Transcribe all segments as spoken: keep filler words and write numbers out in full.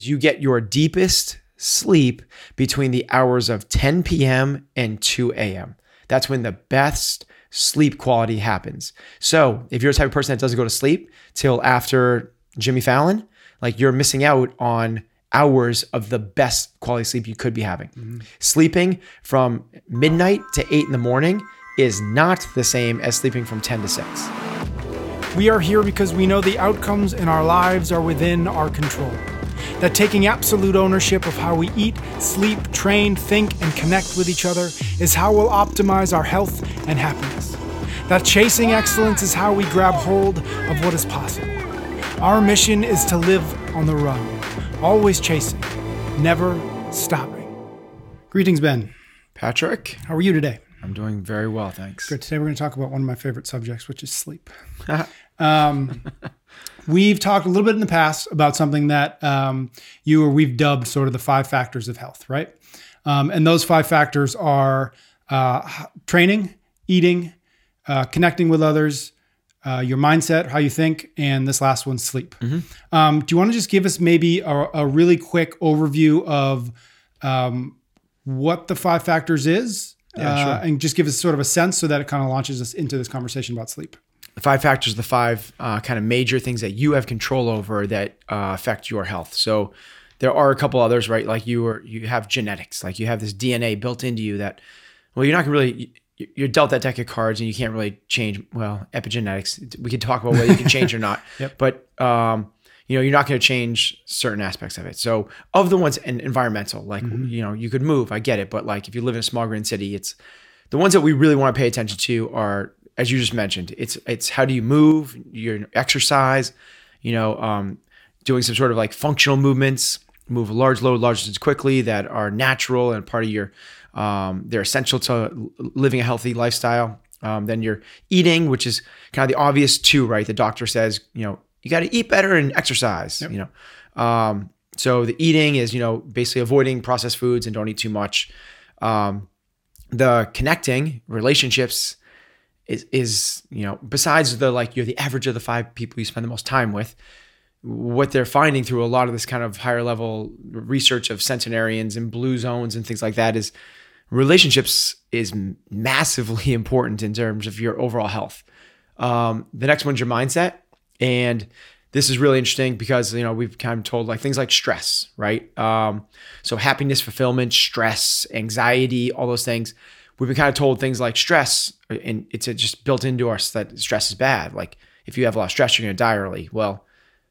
You get your deepest sleep between the hours of ten p.m. and two a.m. That's when the best sleep quality happens. So if you're the type of person that doesn't go to sleep till after Jimmy Fallon, like you're missing out on hours of the best quality sleep you could be having. Mm-hmm. Sleeping from midnight to eight in the morning is not the same as sleeping from ten to six. We are here because we know the outcomes in our lives are within our control. That taking absolute ownership of how we eat, sleep, train, think, and connect with each other is how we'll optimize our health and happiness. That chasing excellence is how we grab hold of what is possible. Our mission is to live on the run, always chasing, never stopping. Greetings, Ben. Patrick. How are you today? I'm doing very well, thanks. Good. Today we're going to talk about one of my favorite subjects, which is sleep. um, we've talked a little bit in the past about something that um, you or we've dubbed sort of the five factors of health, right? Um, and those five factors are uh, training, eating, uh, connecting with others, uh, your mindset, how you think, and this last one, sleep. Mm-hmm. Um, do you want to just give us maybe a, a really quick overview of um, what the five factors is? Yeah, uh, sure. And just give us sort of a sense so that it kind of launches us into this conversation about sleep. The five factors, the five uh, kind of major things that you have control over that uh, affect your health. So there are a couple others, right? Like you are, you have genetics, like you have this D N A built into you that, well, you're not gonna really, you're dealt that deck of cards and you can't really change. Well, epigenetics, we could talk about whether you can change or not, Yep. but um, you know, you're not going to change certain aspects of it. So of the ones and environmental, like, mm-hmm. you know, you could move, I get it. But like if you live in a small green city, it's the ones that we really want to pay attention to are, as you just mentioned, it's, it's how do you move, your exercise, you know, um, doing some sort of like functional movements, move a large load, large distance quickly that are natural and part of your, um, they're essential to living a healthy lifestyle. Um, then you're eating, which is kind of the obvious too, right? The doctor says, you know, you got to eat better and exercise, yep. you know? Um, so the eating is, you know, basically avoiding processed foods and don't eat too much. Um, the connecting relationships is, is, you know, besides the, like you're the average of the five people you spend the most time with, what they're finding through a lot of this kind of higher level research of centenarians and blue zones and things like that is relationships is massively important in terms of your overall health. Um, the next one's your mindset. And this is really interesting because, you know, we've kind of told like things like stress, right? Um, so happiness, fulfillment, stress, anxiety, all those things. We've been kind of told things like stress, and it's just built into us that stress is bad. Like if you have a lot of stress, you're going to die early. Well,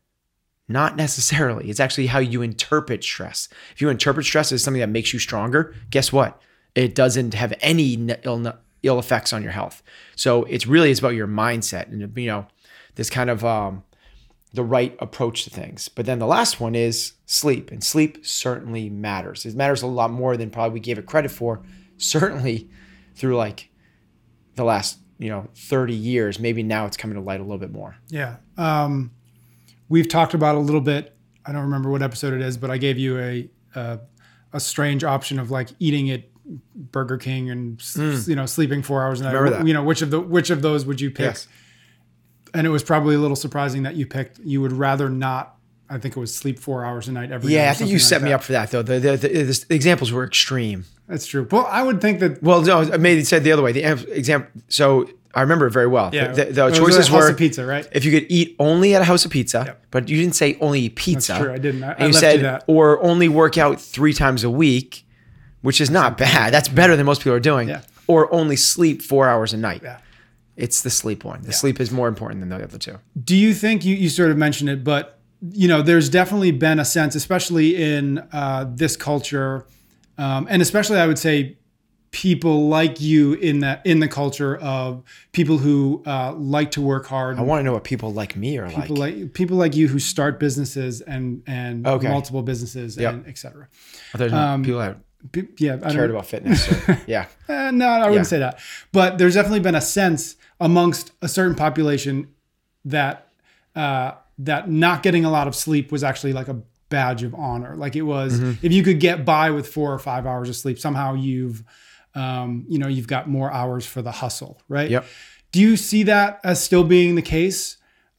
not necessarily. It's actually how you interpret stress. If you interpret stress as something that makes you stronger, guess what? It doesn't have any ill, ill effects on your health. So it's really, it's about your mindset and, you know, this kind of um, the right approach to things. But then the last one is sleep, and sleep certainly matters. It matters a lot more than probably we gave it credit for, certainly through like the last, you know, thirty years. Maybe now it's coming to light a little bit more. Yeah. Um, we've talked about a little bit, I don't remember what episode it is, but I gave you a, a, a strange option of like eating at Burger King and, mm. you know, sleeping four hours a night. Remember that. You know, which of the, which of those would you pick? Yes. And it was probably a little surprising that you picked, you would rather not, I think it was sleep four hours a night every yeah, day. Yeah, I think you set like me that. up for that though. The, the, the, the examples were extreme. That's true. Well, I would think that. Well, no, I made it said the other way. The example. So I remember it very well. Yeah, the, the it choices was a house were of pizza, right? If you could eat only at a house of pizza, Yep. but you didn't say only eat pizza. That's true. I didn't. I, and I you left said, you that. or only work out three times a week, which is not bad. That's better than most people are doing. Yeah. Or only sleep four hours a night. Yeah. It's the sleep one. The Yeah. sleep is more important than the other two. Do you think you, you sort of mentioned it, but you know, there's definitely been a sense, especially in uh, this culture, um, and especially I would say people like you in that in the culture of people who uh, like to work hard. I want to know what people like me are people like. like people like you who start businesses and and Okay. multiple businesses Yep. and et cetera. There's Um, people that P- yeah, I cared don't, about fitness. So, yeah. Uh, no, I wouldn't Yeah. say that. But there's definitely been a sense amongst a certain population that uh, that not getting a lot of sleep was actually like a badge of honor. Like it was, Mm-hmm. if you could get by with four or five hours of sleep, somehow you've, um, you know, you've got more hours for the hustle, right? Yep. Do you see that as still being the case?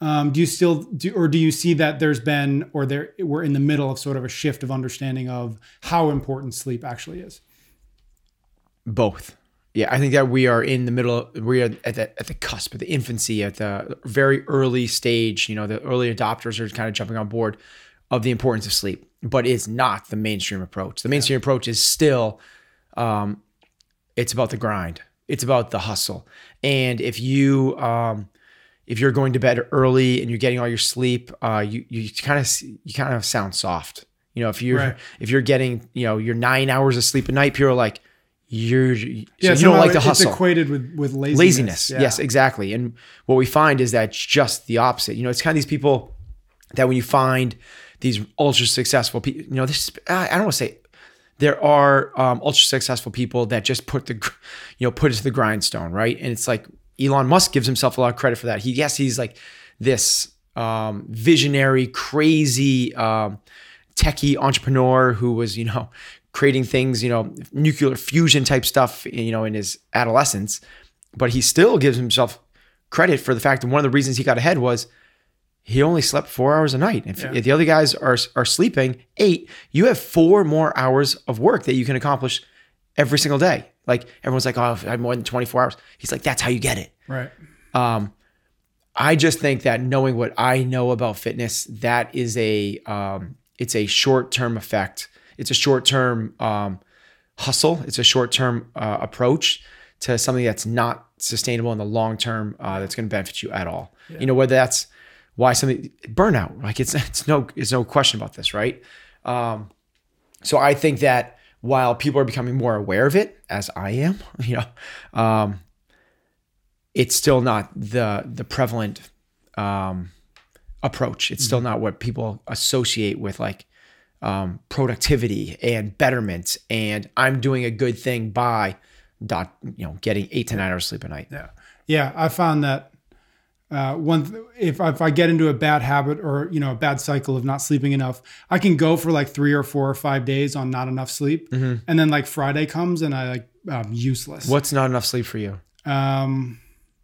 Um, do you still do, or do you see that there's been, or there we're in the middle of sort of a shift of understanding of how important sleep actually is? Both. Yeah, I think that we are in the middle. We are at the at the cusp, at the infancy, at the very early stage. You know, the early adopters are kind of jumping on board of the importance of sleep, but it's not the mainstream approach. The mainstream yeah. approach is still, um, it's about the grind. It's about the hustle. And if you um, if you're going to bed early and you're getting all your sleep, uh, you you kind of you kind of sound soft. You know, if you're right. if you're getting you know your nine hours of sleep a night, people are like, you're yeah, so you don't like the hustle. It's equated with with laziness. Laziness, yeah. yes, exactly. And what we find is that it's just the opposite. You know, it's kind of these people that when you find these ultra successful people, you know, this I don't want to say there are um, ultra successful people that just put the you know put it to the grindstone, right? And it's like Elon Musk gives himself a lot of credit for that. He yes, he's like this um, visionary, crazy um, techie entrepreneur who was you know. creating things, you know, nuclear fusion type stuff, you know, in his adolescence, but he still gives himself credit for the fact that one of the reasons he got ahead was he only slept four hours a night. If, yeah. if the other guys are are sleeping eight, you have four more hours of work that you can accomplish every single day. Like everyone's like, oh, I have more than twenty-four hours. He's like, that's how you get it. Right. Um, I just think that knowing what I know about fitness, that is a, um, it's a short-term effect. It's a short-term um, hustle. It's a short-term uh, approach to something that's not sustainable in the long term. Uh, that's going to benefit you at all. Yeah. You know, whether that's why something burnout. Like it's it's no it's no question about this, right? Um, so I think that while people are becoming more aware of it, as I am, you know, um, it's still not the the prevalent um, approach. It's mm-hmm. still not what people associate with like. Um, productivity and betterment, and I'm doing a good thing by dot, you know, getting eight to nine hours sleep a night. Yeah, yeah. I found that uh, one th- if if I get into a bad habit or you know a bad cycle of not sleeping enough, I can go for like three or four or five days on not enough sleep, mm-hmm. and then like Friday comes and I like um, useless. What's not enough sleep for you? Um,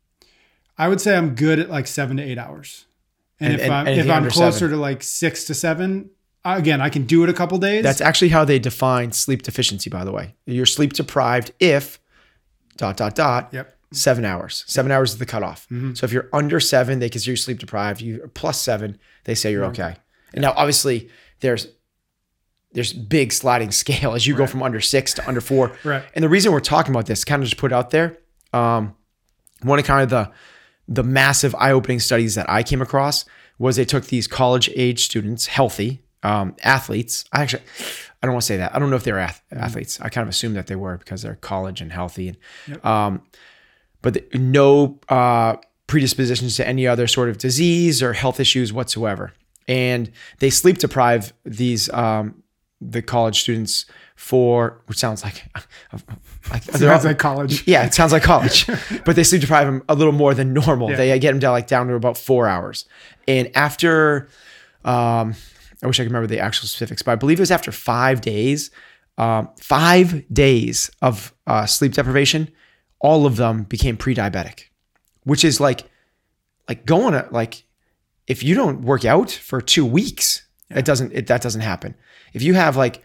I would say I'm good at like seven to eight hours, and, and if and, I'm if I'm closer seven. to like six to seven. Again, I can do it a couple days. That's actually how they define sleep deficiency, by the way. You're sleep deprived if dot, dot, dot, yep. seven hours. Seven yep. hours is the cutoff. Mm-hmm. So if you're under seven, they consider you sleep deprived. You plus seven, they say you're okay. Yep. And now obviously there's there's big sliding scale as you right. go from under six to under four. Right. And the reason we're talking about this, kind of just put it out there, um, one of kind of the the massive eye-opening studies that I came across was they took these college age students, healthy, Um, athletes. I actually, I don't want to say that. I don't know if they're ath- mm-hmm. athletes. I kind of assume that they were because they're college and healthy. And, yep. um, but the, no uh, predispositions to any other sort of disease or health issues whatsoever. And they sleep deprive these um, the college students for, which sounds like, like sounds like college. Yeah, it sounds like college. But they sleep deprive them a little more than normal. Yeah. They get them down like down to about four hours. And after. Um, I wish I could remember the actual specifics, but I believe it was after five days, um, five days of uh, sleep deprivation, all of them became pre-diabetic, which is like, like going to like, if you don't work out for two weeks, yeah. it doesn't, it, that doesn't happen. If you have like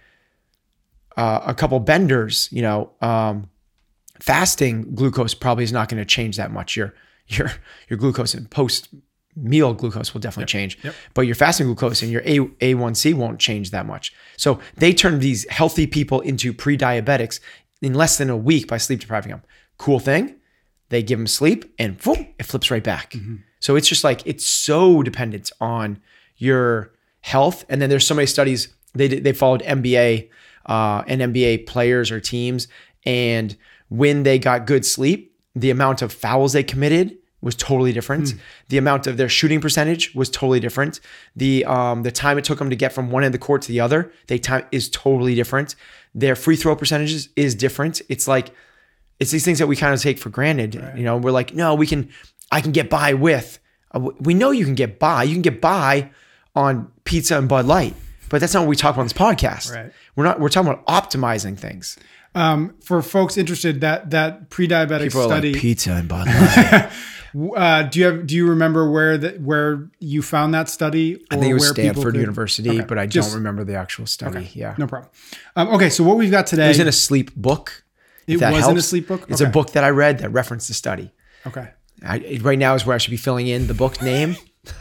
uh, a couple benders, you know, um, fasting glucose probably is not going to change that much. Your, your, your glucose in post meal glucose will definitely yep. change, yep. but your fasting glucose and your A, A one C won't change that much. So they turn these healthy people into pre-diabetics in less than a week by sleep depriving them. Cool thing. They give them sleep and boom, it flips right back. Mm-hmm. So it's just like, it's so dependent on your health. And then there's so many studies, they they followed N B A uh, and N B A players or teams. And when they got good sleep, the amount of fouls they committed was totally different. Hmm. The amount of their shooting percentage was totally different. The um, the time it took them to get from one end of the court to the other, they time is totally different. Their free throw percentages is different. It's like, it's these things that we kind of take for granted. Right. You know, we're like, no, we can, I can get by with, uh, we know you can get by. You can get by on pizza and Bud Light, but that's not what we talk about on this podcast. Right. We're not, we're talking about optimizing things. Um, for folks interested, that that pre-diabetic People study, are like, pizza and Bud Light. Uh, do you have? Do you remember where that where you found that study? Or I think it was where Stanford could, University, okay. but I Just, don't remember the actual study. Okay. Yeah, no problem. Um, okay, so what we've got today. It was in a sleep book. It was helps. in a sleep book. It's okay. a book that I read that referenced the study. Okay. I, right now is where I should be filling in the book name,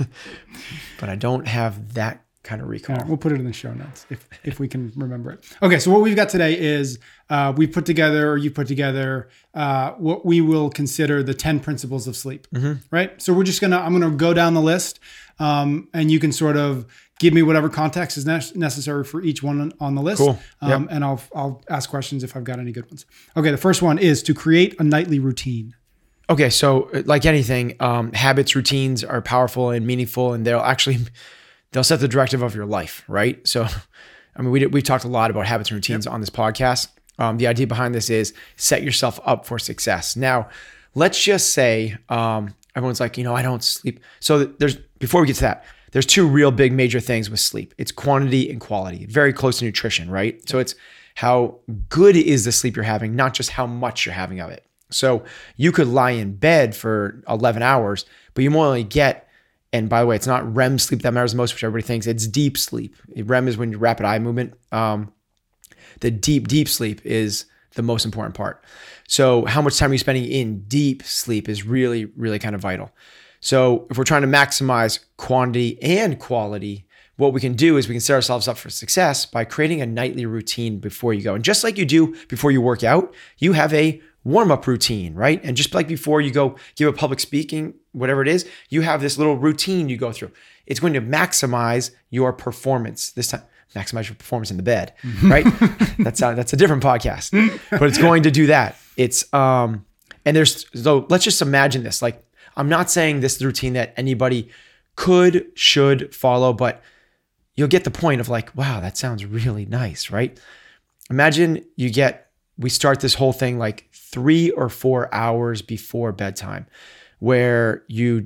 but I don't have that kind of recall. Right, we'll put it in the show notes if if we can remember it. Okay, so what we've got today is uh, we put together, or you put together, uh, what we will consider the ten principles of sleep. Mm-hmm. Right. So we're just gonna I'm gonna go down the list, um, and you can sort of give me whatever context is ne- necessary for each one on the list. Cool. Um, yep. And I'll I'll ask questions if I've got any good ones. Okay, the first one is to create a nightly routine. Okay, so like anything, um, habits, routines are powerful and meaningful, and they'll actually they'll set the directive of your life, right? So, I mean, we we've talked a lot about habits and routines yep. on this podcast. Um, the idea behind this is set yourself up for success. Now, let's just say um, everyone's like, you know, I don't sleep. So there's before we get to that, there's two real big major things with sleep. It's quantity and quality, very close to nutrition, right? So it's how good is the sleep you're having, not just how much you're having of it. So you could lie in bed for eleven hours, but you more only get, and by the way, it's not R E M sleep that matters the most, which everybody thinks. It's deep sleep. R E M is when you rapid eye movement. Um, the deep, deep sleep is the most important part. So how much time are you spending in deep sleep is really, really kind of vital. So if we're trying to maximize quantity and quality, what we can do is we can set ourselves up for success by creating a nightly routine before you go. And just like you do before you work out, you have a warm-up routine, right? And just like before you go give a public speaking, whatever it is, you have this little routine you go through. It's going to maximize your performance. This time, maximize your performance in the bed, right? that's a, that's a different podcast, but it's going to do that. It's, um, and there's, so let's just imagine this. Like, I'm not saying this is the routine that anybody could, should follow, but you'll get the point of like, wow, that sounds really nice, right? Imagine you get, we start this whole thing like three or four hours before bedtime where you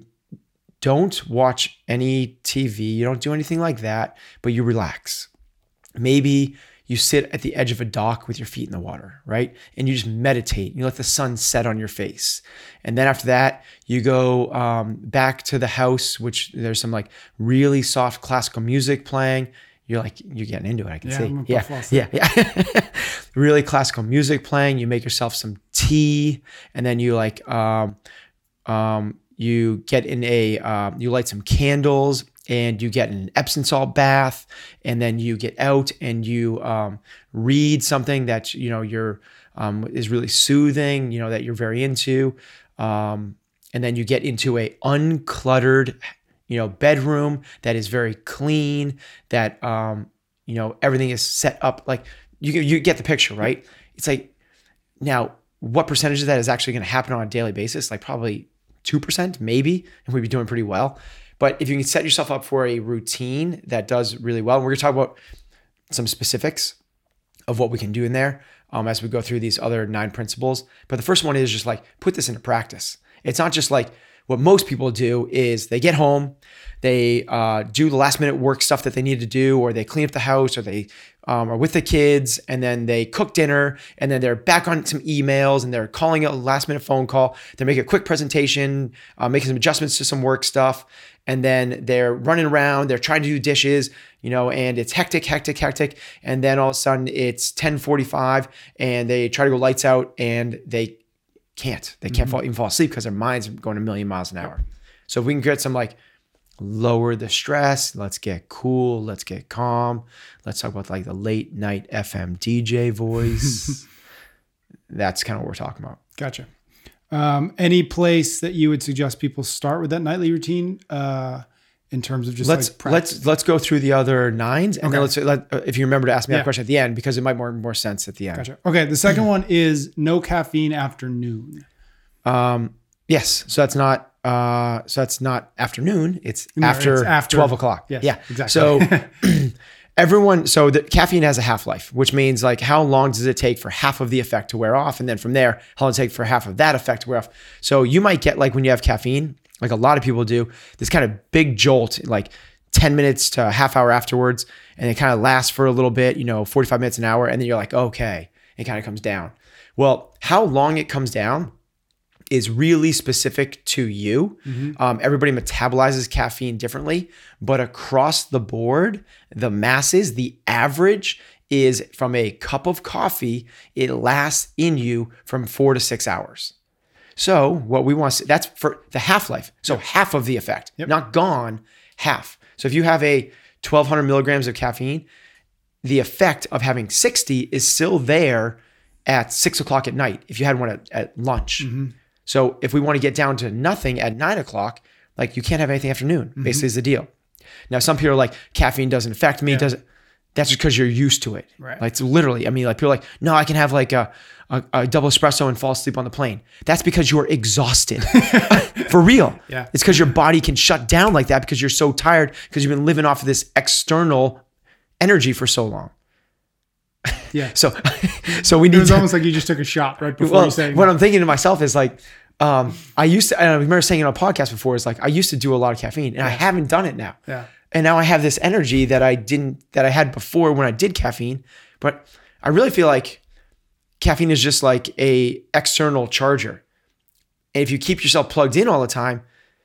don't watch any T V, you don't do anything like that, but you relax. Maybe you sit at the edge of a dock with your feet in the water, right? And you just meditate. You let the sun set on your face. And then after that, you go um, back to the house, which there's some like really soft classical music playing. You're like, you're getting into it, I can yeah, see. I'm Yeah, yeah, yeah. Really classical music playing. You make yourself some tea, and then you like, um, um, you get in a, uh, you light some candles, and you get in an Epsom salt bath, and then you get out and you um, read something that you know you're um, is really soothing, you know that you're very into, um, and then you get into a uncluttered, you know, bedroom that is very clean, that, um, you know, everything is set up. Like you, you get the picture, right? It's like, now what percentage of that is actually going to happen on a daily basis? Like probably two percent, maybe, and we'd be doing pretty well. But if you can set yourself up for a routine that does really well, and we're going to talk about some specifics of what we can do in there um, as we go through these other nine principles. But the first one is just like, put this into practice. It's not just like, what most people do is they get home, they uh, do the last minute work stuff that they need to do, or they clean up the house, or they um, are with the kids, and then they cook dinner, and then they're back on some emails, and they're calling a last minute phone call. They make a quick presentation, uh, making some adjustments to some work stuff, and then they're running around, they're trying to do dishes, you know, and it's hectic, hectic, hectic. And then all of a sudden it's ten forty-five, and they try to go lights out, and they can't. They can't mm-hmm. fall, even fall asleep because their mind's going a million miles an hour. So if we can get some like lower the stress, let's get cool, let's get calm. Let's talk about like the late night F M D J voice. That's kind of what we're talking about. Gotcha. Um, any place that you would suggest people start with that nightly routine uh, in terms of just let's like practice? let's let's go through the other nines, and okay. then let's let, uh, if you remember to ask me yeah. that question at the end, because it might more more sense at the end. Gotcha. Okay. The second one is no caffeine after noon. Um, yes. So that's not uh, so that's not afternoon. It's, no, after, it's after twelve o'clock. Yes, yeah. Exactly. So everyone. So the caffeine has a half life, which means like how long does it take for half of the effect to wear off, and then from there, how long does it take for half of that effect to wear off? So you might get like when you have caffeine, like a lot of people do, this kind of big jolt, like ten minutes to a half hour afterwards, and it kind of lasts for a little bit, you know, forty-five minutes, an hour, and then you're like, okay, it kind of comes down. Well, how long it comes down is really specific to you. Mm-hmm. Um, everybody metabolizes caffeine differently, but across the board, the masses, the average is from a cup of coffee, it lasts in you from four to six hours. So what we want to, that's for the half-life. So yep. half of the effect, yep. not gone, half. So if you have a twelve hundred milligrams of caffeine, the effect of having sixty is still there at six o'clock at night if you had one at, at lunch. Mm-hmm. So if we want to get down to nothing at nine o'clock, like you can't have anything afternoon, mm-hmm. basically is the deal. Now, some people are like, caffeine doesn't affect me. Yeah. It doesn't. That's just because you're used to it. Right. Like it's literally, I mean, like people are like, no, I can have like a, a, a double espresso and fall asleep on the plane. That's because you're exhausted. For real. Yeah. It's because your body can shut down like that because you're so tired because you've been living off of this external energy for so long. Yeah. So, so we need It was to, almost like you just took a shot right before well, you saying what that. I'm thinking to myself is like, um, I used to, I remember saying it on a podcast before, is like, I used to do a lot of caffeine and yeah. I haven't done it now. Yeah. And now I have this energy that I didn't, that I had before when I did caffeine. But I really feel like caffeine is just like a external charger. And if you keep yourself plugged in all the time,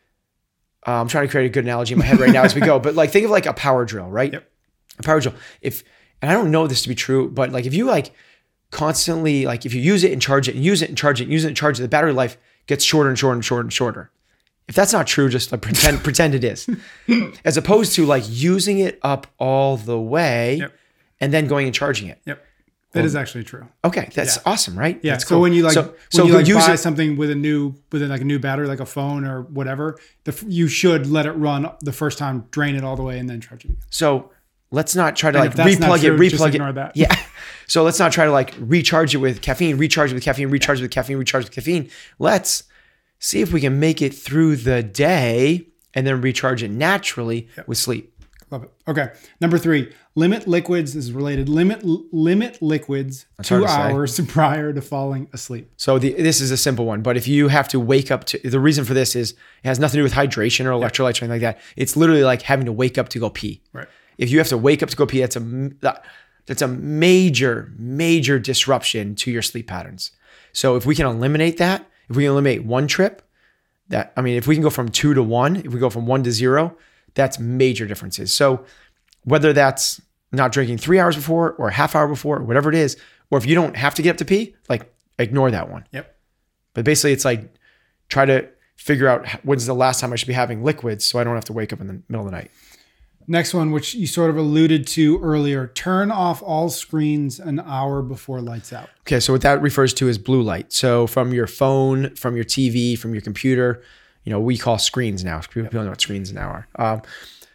uh, I'm trying to create a good analogy in my head right now as we go, but like think of like a power drill, right? Yep. A power drill. If, and I don't know this to be true, but like if you like constantly, like if you use it and charge it and use it and charge it and use it and charge it, the battery life gets shorter and shorter and shorter and shorter. If that's not true, just like pretend pretend it is. As opposed to like using it up all the way yep. and then going and charging it. Yep. That well, is actually true. Okay, that's yeah. awesome, right? Yeah. That's so cool. when you like so, when so you like use buy it, something with a new with like a new battery, like a phone or whatever, the, you should let it run the first time, drain it all the way, and then charge it again. So let's not try to and like replug true, it, replug just it. Ignore that. Yeah. So let's not try to like recharge it with caffeine, recharge it with caffeine, recharge it with caffeine, recharge it with caffeine. Let's see if we can make it through the day and then recharge it naturally yep. with sleep. Love it. Okay. Number three, limit liquids is related. Limit limit liquids That's two hours say. prior to falling asleep. So the, this is a simple one, but if you have to wake up to, the reason for this is it has nothing to do with hydration or electrolytes yep. or anything like that. It's literally like having to wake up to go pee. Right. If you have to wake up to go pee, that's a that's a major, major disruption to your sleep patterns. So if we can eliminate that, if we can eliminate one trip, that I mean, if we can go from two to one, if we go from one to zero, that's major differences. So whether that's not drinking three hours before or a half hour before, or whatever it is, or if you don't have to get up to pee, like ignore that one. Yep. But basically it's like try to figure out when's the last time I should be having liquids so I don't have to wake up in the middle of the night. Next one, which you sort of alluded to earlier, turn off all screens an hour before lights out. Okay, so what that refers to is blue light. So from your phone, from your T V, from your computer, you know, we call screens now. People yep. don't know what screens now are. Um,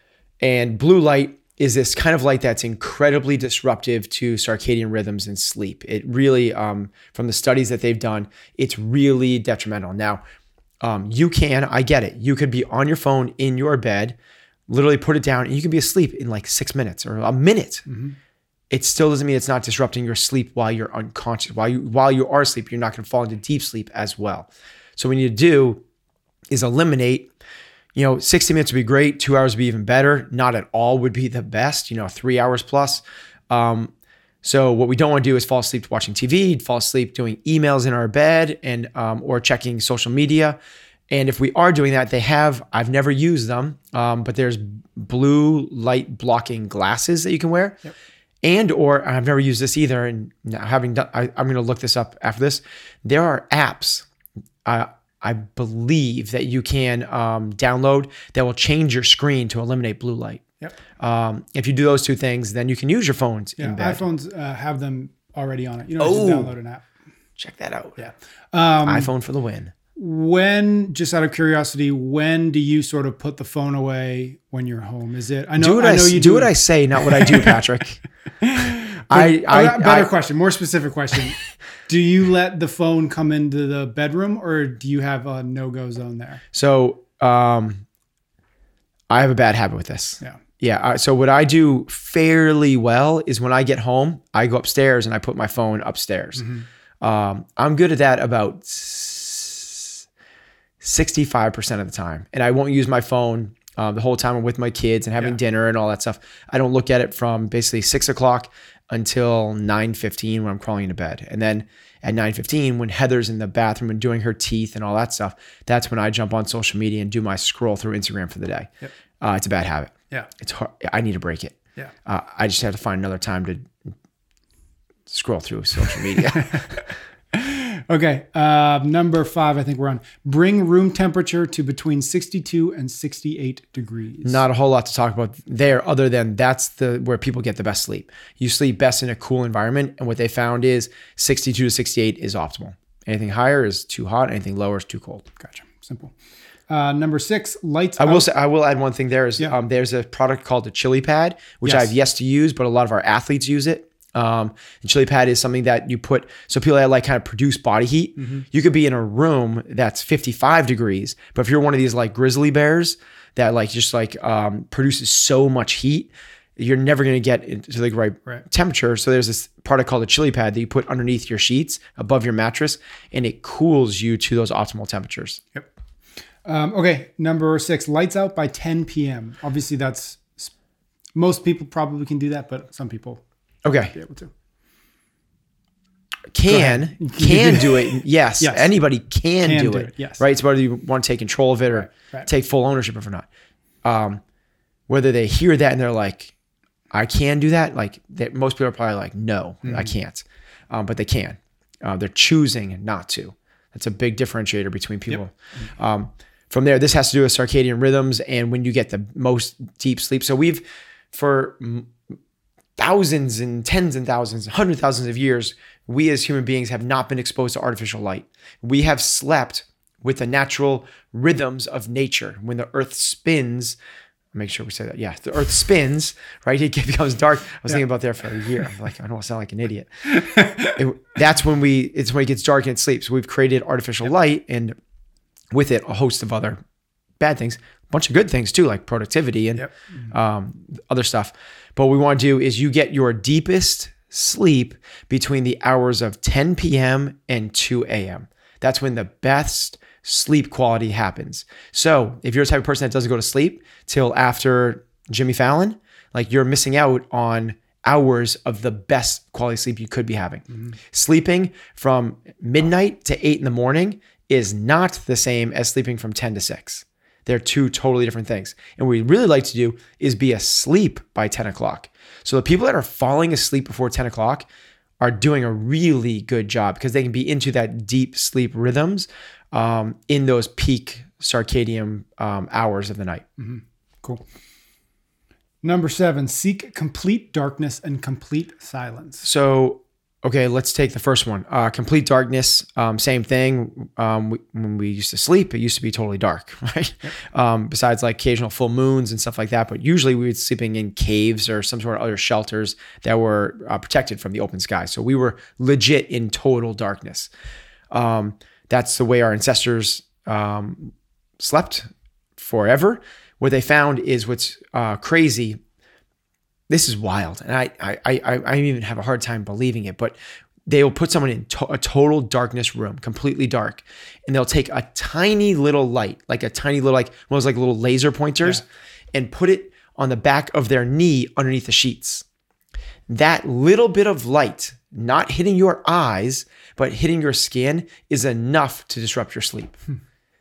and blue light is this kind of light that's incredibly disruptive to circadian rhythms and sleep. It really, um, from the studies that they've done, it's really detrimental. Now, um, you can, I get it. You could be on your phone in your bed, literally put it down, and you can be asleep in like six minutes or a minute. Mm-hmm. It still doesn't mean it's not disrupting your sleep while you're unconscious. While you while you are asleep, you're not going to fall into deep sleep as well. So what we need to do is eliminate, you know, sixty minutes would be great. Two hours would be even better. Not at all would be the best, you know, three hours plus. Um, so what we don't want to do is fall asleep watching T V, fall asleep doing emails in our bed and um, or checking social media. And if we are doing that, they have, I've never used them, um, but there's blue light blocking glasses that you can wear. Yep. And, or I've never used this either. And having done, I, I'm going to look this up after this. There are apps, uh, I believe, that you can um, download that will change your screen to eliminate blue light. Yep. Um, if you do those two things, then you can use your phones yeah, in bed. iPhones uh, have them already on it. You don't oh, just download an app. Check that out. Yeah. Um, iPhone for the win. When, just out of curiosity, when do you sort of put the phone away when you're home? Is it, I know, do what I I, know you do do what I say, not what I do, Patrick. I, I, better I, question, more specific question. Do you let the phone come into the bedroom or do you have a no-go zone there? So, um, I have a bad habit with this. Yeah. Yeah. Uh, so what I do fairly well is when I get home, I go upstairs and I put my phone upstairs. Mm-hmm. Um, I'm good at that about sixty-five percent of the time. And I won't use my phone um, the whole time I'm with my kids and having yeah. dinner and all that stuff. I don't look at it from basically six o'clock until nine fifteen when I'm crawling into bed. And then at nine fifteen, when Heather's in the bathroom and doing her teeth and all that stuff, that's when I jump on social media and do my scroll through Instagram for the day. Yep. Uh, it's a bad habit. Yeah. It's hard. I need to break it. Yeah. Uh, I just have to find another time to scroll through social media. Okay. Uh, number five, I think we're on. Bring room temperature to between sixty-two and sixty-eight degrees. Not a whole lot to talk about there other than that's the where people get the best sleep. You sleep best in a cool environment. And what they found is sixty-two to sixty-eight is optimal. Anything higher is too hot. Anything lower is too cold. Gotcha. Simple. Uh, number six, lights I will out. say, I will add one thing there is Yeah. um, there's a product called the Chili Pad, which Yes. I've yet to use, but a lot of our athletes use it. Um, the Chili Pad is something that you put, so people that like kind of produce body heat, Mm-hmm. you could be in a room that's fifty-five degrees, but if you're one of these like grizzly bears that like just like um, produces so much heat, you're never going to get into the right, Right. temperature. So there's this product called a Chili Pad that you put underneath your sheets above your mattress, and it cools you to those optimal temperatures. Yep. Um, okay. Number six, lights out by ten p.m. Obviously, that's most people probably can do that, but some people Okay. be able to. Can can do it. Yes, Yes. anybody can, Can do, do it. it, yes. Right. It's whether you want to take control of it or Right, right. take full ownership of it or not. Um, whether they hear that and they're like, "I can do that," like that, most people are probably like, "No, I can't," um, but they can. Uh, they're choosing not to. That's a big differentiator between people. Um, from there, this has to do with circadian rhythms and when you get the most deep sleep. So we've for m- thousands and tens and thousands, hundred thousands of years, we as human beings have not been exposed to artificial light. We have slept with the natural rhythms of nature. When the earth spins, make sure we say that. Yeah, the earth spins, right? It becomes dark. I was Yeah. thinking about that for a year. I'm like, I don't want to sound like an idiot. It- that's when we, it's when it gets dark and it sleeps. So we've created artificial light and with it, a host of other bad things, a bunch of good things too, like productivity and Yep. um, other stuff. But what we want to do is you get your deepest sleep between the hours of ten p.m. and two a.m. That's when the best sleep quality happens. So if you're the type of person that doesn't go to sleep till after Jimmy Fallon, like you're missing out on hours of the best quality sleep you could be having. Mm-hmm. Sleeping from midnight to eight in the morning is not the same as sleeping from ten to six. They're two totally different things. And what we really like to do is be asleep by ten o'clock. So the people that are falling asleep before ten o'clock are doing a really good job because they can be into that deep sleep rhythms um, in those peak circadian um, hours of the night. Cool. Number seven, seek complete darkness and complete silence. So, okay, let's take the first one. Uh, complete darkness, um, same thing. Um, we, when we used to sleep, it used to be totally dark, right? Yep. Um, besides like occasional full moons and stuff like that. But usually we were sleeping in caves or some sort of other shelters that were uh, protected from the open sky. So we were legit in total darkness. Um, that's the way our ancestors um, slept forever. What they found is what's uh, crazy. This is wild, and I, I, I, I even have a hard time believing it. But they will put someone in to- a total darkness room, completely dark, and they'll take a tiny little light, like a tiny little, like one of those like little laser pointers, Yeah. and put it on the back of their knee underneath the sheets. That little bit of light, not hitting your eyes, but hitting your skin, is enough to disrupt your sleep. Hmm.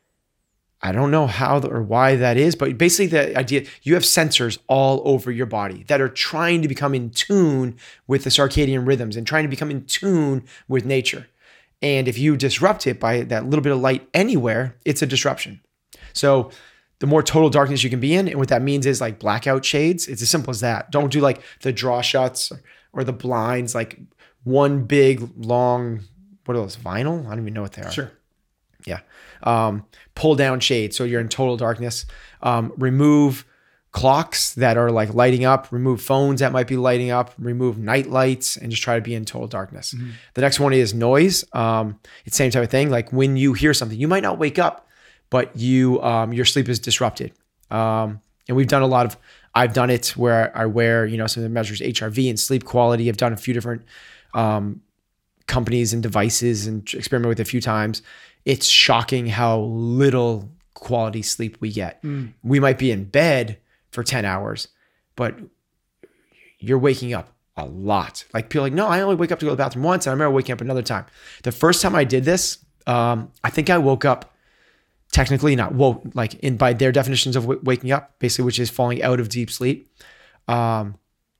I don't know how or why that is, but basically the idea, you have sensors all over your body that are trying to become in tune with the circadian rhythms and trying to become in tune with nature. And if you disrupt it by that little bit of light anywhere, it's a disruption. So the more total darkness you can be in, and what that means is like blackout shades. It's as simple as that. Don't do like the draw shuts or, or the blinds, like one big long, what are those, vinyl? I don't even know what they are. Sure. Yeah. Um, pull down shades so you're in total darkness. Um, remove clocks that are like lighting up. Remove phones that might be lighting up. Remove night lights and just try to be in total darkness. Mm-hmm. The next one is noise. Um, it's the same type of thing. Like when you hear something, you might not wake up, but you um, your sleep is disrupted. Um, and we've done a lot of. I've done it where I wear you know some of the measures H R V and sleep quality. I've done a few different um, companies and devices and experiment with it a few times. It's shocking how little quality sleep we get. Mm. We might be in bed for ten hours, but you're waking up a lot. Like people are like, no, I only wake up to go to the bathroom once. And I remember waking up another time. The first time I did this, um, I think I woke up technically not woke, like in by their definitions of w- waking up, basically, which is falling out of deep sleep. Um,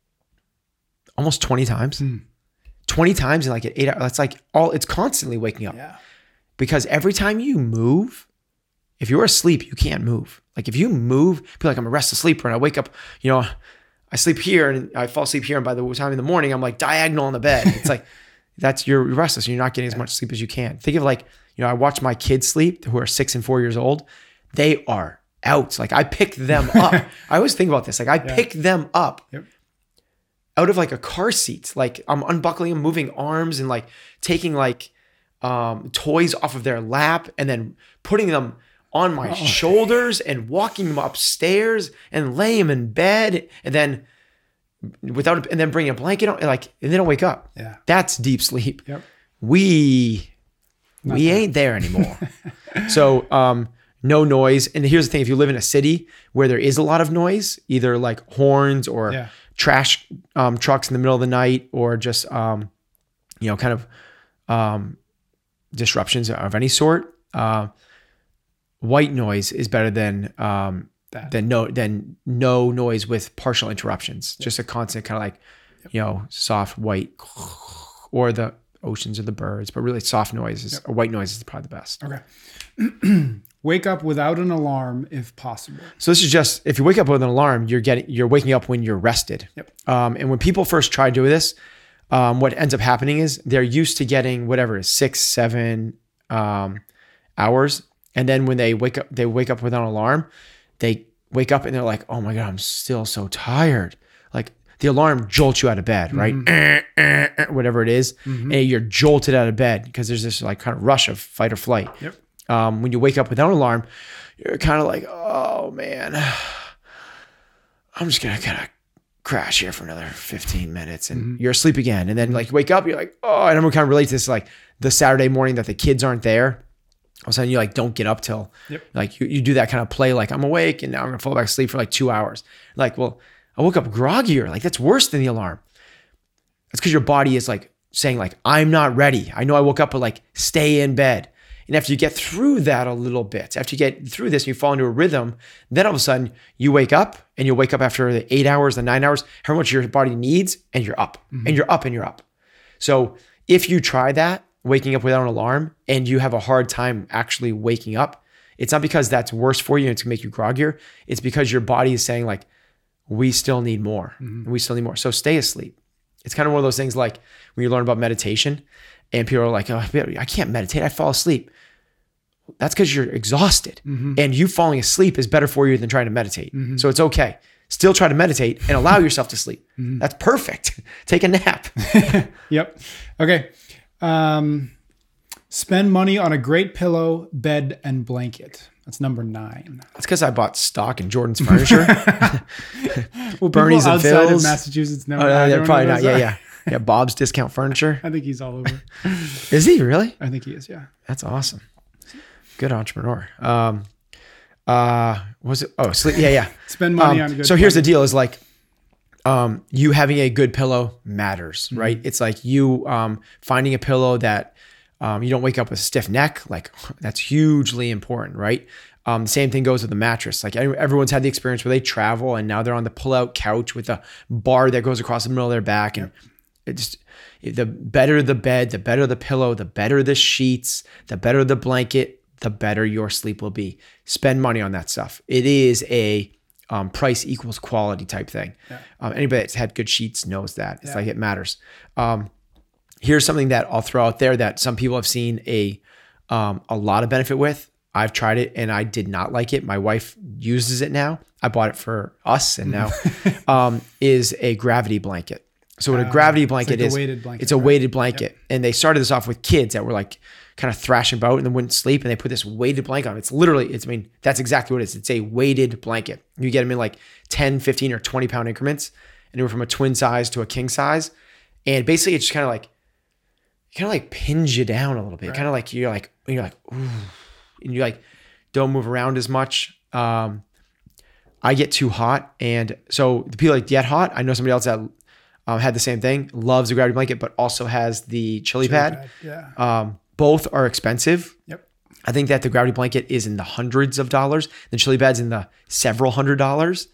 almost twenty times, mm. twenty times in like an eight hours. That's like all, it's constantly waking up yeah. because every time you move, if you're asleep, you can't move. Like if you move, feel like I'm a restless sleeper and I wake up, you know, I sleep here and I fall asleep here. And by the time in the morning, I'm like diagonal on the bed. It's like, that's, you're restless and you're not getting as much sleep as you can. Think of like, you know, I watch my kids sleep who are six and four years old. They are out. Like I pick them up. I always think about this. Like I yeah. pick them up yep. out of like a car seat. Like I'm unbuckling them, moving arms and like taking like um, toys off of their lap and then putting them on my oh. shoulders and walking them upstairs and lay them in bed and then without, and then bring a blanket on, like, and they don't wake up. Yeah. That's deep sleep. Yep. We, Not we that. ain't there anymore. So, um, no noise. And here's the thing, if you live in a city where there is a lot of noise, either like horns or yeah. trash um, trucks in the middle of the night or just, um, you know, kind of um, disruptions of any sort, uh, white noise is better than um, that. than no than no noise with partial interruptions. Yep. Just a constant kind of like, yep. you know, soft white or the oceans or the birds, but really soft noises. Yep. Or white noise is probably the best. Okay. Wake up without an alarm if possible. So this is just, if you wake up with an alarm, you're getting, you're waking up when you're rested. Yep. Um, and when people first try to do this, um, what ends up happening is they're used to getting whatever is six, seven um, hours. And then when they wake up, they wake up without an alarm, they wake up and they're like, oh my God, I'm still so tired. Like the alarm jolts you out of bed, right? Mm-hmm. eh, eh, eh, whatever it is. Mm-hmm. And you're jolted out of bed because there's this like kind of rush of fight or flight. Yep. Um, when you wake up without an alarm, you're kind of like, oh man, I'm just going to kind of crash here for another fifteen minutes and mm-hmm. you're asleep again. And then like you wake up, you're like, oh, and I'm kind of relate to this, like the Saturday morning that the kids aren't there. All of a sudden you like don't get up till yep. like you, you do that kind of play. Like I'm awake and now I'm gonna fall back asleep for like two hours. Like, well, I woke up groggier. Like that's worse than the alarm. That's because your body is like saying like, I'm not ready. I know I woke up, but like stay in bed. And after you get through that a little bit, after you get through this and you fall into a rhythm, then all of a sudden you wake up and you wake up after the eight hours, the nine hours, however much your body needs, and you're up mm-hmm. and you're up and you're up. So if you try that, waking up without an alarm, and you have a hard time actually waking up, it's not because that's worse for you and it's gonna make you groggier. It's because your body is saying like, we still need more. Mm-hmm. We still need more. So stay asleep. It's kind of one of those things like when you learn about meditation and people are like, oh, I can't meditate. I fall asleep. That's because you're exhausted mm-hmm. and you falling asleep is better for you than trying to meditate. Mm-hmm. So it's okay. Still try to meditate and allow yourself to sleep. Mm-hmm. That's perfect. Take a nap. Yep. Okay. Um, spend money on a great pillow, bed, and blanket. That's number nine. That's because I bought stock in Jordan's Furniture. Well, Bernie's and outside Phil's. of Massachusetts know. Oh, no, yeah, probably not. Yeah, yeah. Yeah, Bob's Discount Furniture. I think he's all over. Is he really? I think he is, yeah. That's awesome. Good entrepreneur. Um, uh, was it? Oh, sleep. Yeah, yeah. Spend money um, on a good So here's the blanket. deal is like, um, you having a good pillow matters, Mm-hmm. right? It's like you um, finding a pillow that um, you don't wake up with a stiff neck. Like that's hugely important, right? Um, the same thing goes with the mattress. Like everyone's had the experience where they travel and now they're on the pull-out couch with a bar that goes across the middle of their back, and Yep. it just the better the bed, the better the pillow, the better the sheets, the better the blanket, the better your sleep will be. Spend money on that stuff. It is a um, price equals quality type thing. Yeah. Um, anybody that's had good sheets knows that. It's Yeah. like it matters. Um, here's something that I'll throw out there that some people have seen a um, a lot of benefit with. I've tried it and I did not like it. My wife uses it now. I bought it for us and now um, is a gravity blanket. So what a gravity blanket it's like is, a weighted blanket, it's a right? weighted blanket. Yep. And they started this off with kids that were like kind of thrashing about and then wouldn't sleep. And they put this weighted blanket on. It's literally, it's, I mean, that's exactly what it is. It's a weighted blanket. You get them in like ten, fifteen or twenty pound increments, anywhere from a twin size to a king size. And basically it's just kind of like, kind of like pins you down a little bit. Right. Kind of like, you're like, you're like, ooh, and you like, don't move around as much. Um, I get too hot. And so the people that get hot, I know somebody else that um, had the same thing. Loves the Gravity Blanket, but also has the Chili, Chili pad. pad, yeah. Um, both are expensive. Yep. I think that the Gravity Blanket is in the hundreds of dollars. The Chili Pad's in the several hundred dollars.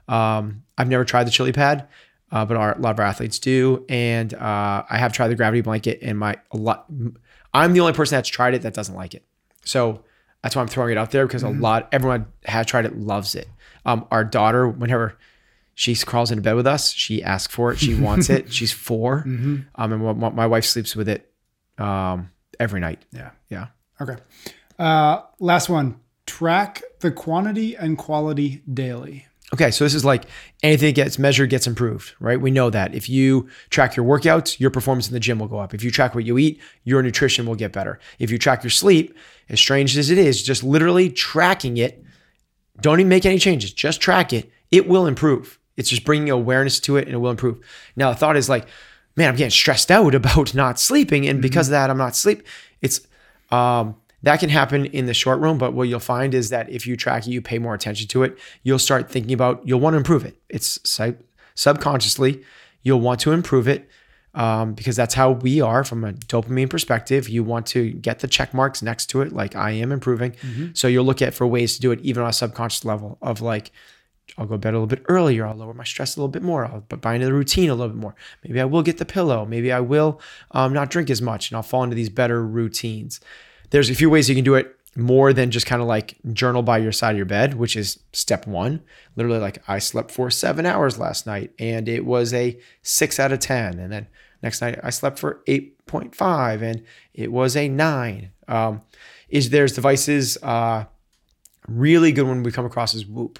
Um, I've never tried the Chili Pad, uh, but our, a lot of our athletes do. And uh, I have tried the Gravity Blanket, and my a lot. I'm the only person that's tried it that doesn't like it. So that's why I'm throwing it out there, because mm-hmm. a lot, everyone has tried it, loves it. Um, our daughter, whenever she crawls into bed with us, she asks for it. She wants it. She's four. Mm-hmm. Um, and my, my wife sleeps with it um, every night. Yeah. Yeah. Okay. Uh, last one, track the quantity and quality daily. Okay. So this is like anything that gets measured gets improved, right? We know that if you track your workouts, your performance in the gym will go up. If you track what you eat, your nutrition will get better. If you track your sleep, as strange as it is, just literally tracking it, don't even make any changes, just track it. It will improve. It's just bringing awareness to it, and it will improve. Now the thought is like, man, I'm getting stressed out about not sleeping. And mm-hmm. because of that, I'm not sleep. It's, um, that can happen in the short run, but what you'll find is that if you track it, you pay more attention to it, you'll start thinking about, you'll want to improve it. It's sub- subconsciously, you'll want to improve it um, because that's how we are from a dopamine perspective. You want to get the check marks next to it, like I am improving. Mm-hmm. So you'll look at for ways to do it even on a subconscious level of like, I'll go to bed a little bit earlier. I'll lower my stress a little bit more. I'll buy into the routine a little bit more. Maybe I will get the pillow. Maybe I will um, not drink as much, and I'll fall into these better routines. There's a few ways you can do it more than just kind of like journal by your side of your bed, which is step one. Literally like I slept for seven hours last night and it was a six out of ten. And then next night I slept for eight point five and it was a nine. Um, is there's devices, uh, really good one we come across is Whoop.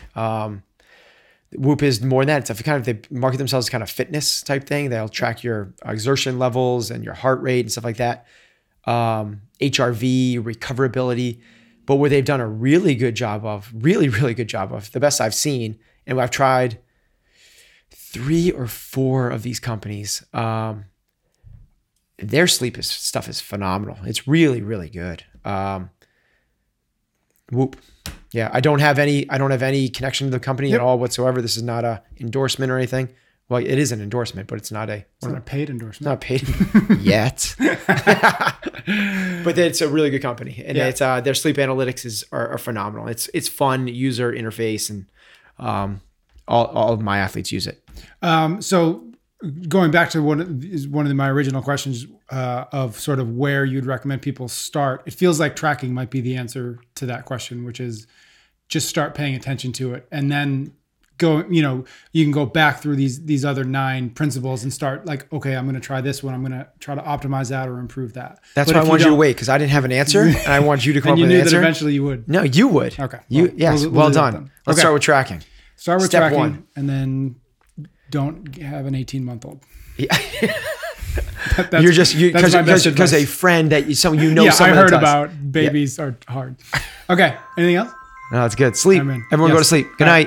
Um, Whoop is more than that. It's a kind of, they market themselves as kind of fitness type thing. They'll track your exertion levels and your heart rate and stuff like that. Um, H R V, recoverability, but where they've done a really good job of, really, really good job of, the best I've seen, and I've tried three or four of these companies. Um, their sleep is, stuff is phenomenal. It's really, really good. Um, Whoop. Yeah, I don't have any, I don't have any connection to the company yep. at all whatsoever. This is not a endorsement or anything. Well, it is an endorsement, but it's not a... It's not a paid endorsement. Not paid yet. But it's a really good company. And yeah. it's uh, their sleep analytics is are, are phenomenal. It's it's fun user interface, and um, all, all of my athletes use it. Um, so going back to one, is one of my original questions uh, of sort of where you'd recommend people start, it feels like tracking might be the answer to that question, which is just start paying attention to it. And then... go, you know, you can go back through these these other nine principles and start like, okay, I'm going to try this one. I'm going to try to optimize that or improve that. That's but why I wanted you, you to wait, because I didn't have an answer, and I want you to come up with an answer. And you knew that eventually you would. No, you would. Okay. You well, yes. We'll, we'll well done. Let's okay. start with tracking. Start with Step tracking, one. And then don't have an eighteen month old. Yeah. that, You're just you because because a friend that you some you know. Yeah, I heard does. about babies yeah. are hard. Okay. Anything else? No, that's good. Sleep. Everyone yes. go to sleep. Good All night.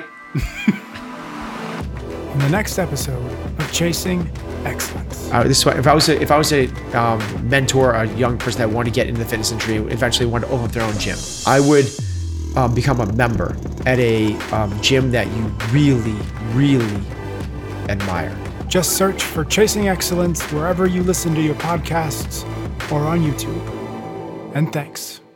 In the next episode of Chasing Excellence. Uh, this is what, if I was a, if I was a um, mentor, a young person that wanted to get into the fitness industry, eventually wanted to open up their own gym, I would um, become a member at a um, gym that you really, really admire. Just search for Chasing Excellence wherever you listen to your podcasts or on YouTube. And thanks.